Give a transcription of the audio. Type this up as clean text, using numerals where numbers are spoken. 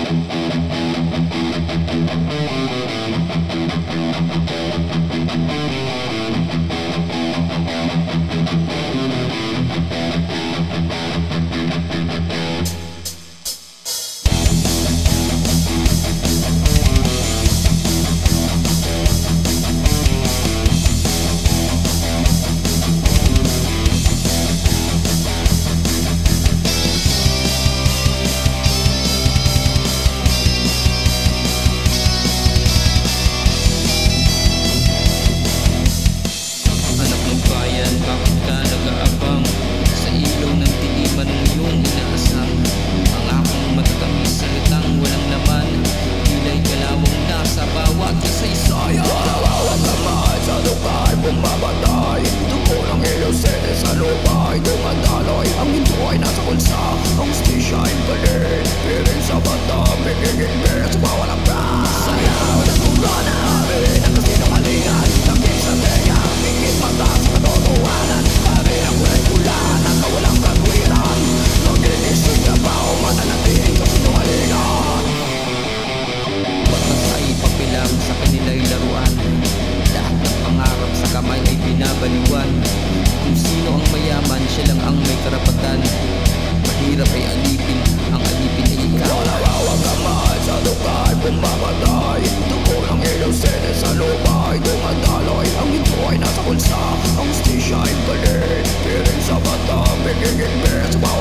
Baliwan. Kung sino ang mayaman, siya lang ang may karapatan. Mahirap ay alipin, ang alipin ay ikaw. Malawawag ang mahal sa lugar, bumamatay. Dugo ng iyong sede sa lupa ay dumadaloy. Ang ito ay nasa kulsa, ang hustisya ay galit. Piling sa mata, pagiging best.